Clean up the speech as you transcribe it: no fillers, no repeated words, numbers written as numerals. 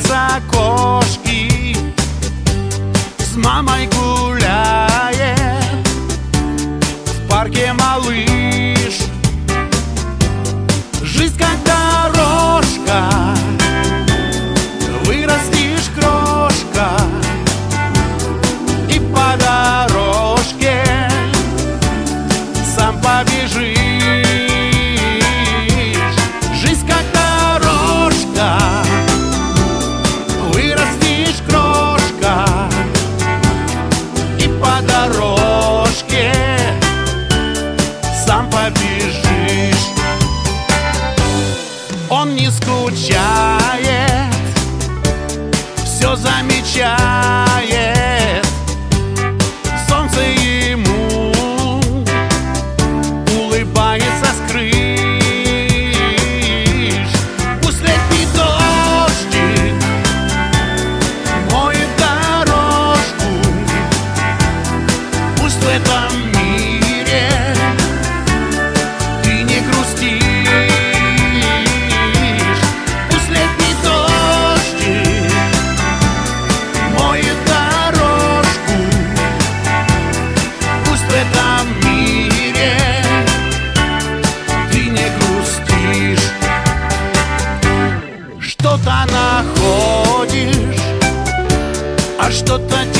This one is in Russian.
с окошки, с мамой гуляет в парке малыш. Жизнь как дорожка, вырастешь крошка, и по дорожке сам побежишь. Жизнь как дорожка, вырастешь крошка, и по дорожке сам побежишь. Он не скучает, все замечает. Солнце ему улыбается с крыш. Пусть летний дождик моет дорожку. Пусть в этом мире ты не грустишь. Пусть летний дождик моет дорожку. Пусть в этом мире ты не грустишь. Что-то находишь, а что-то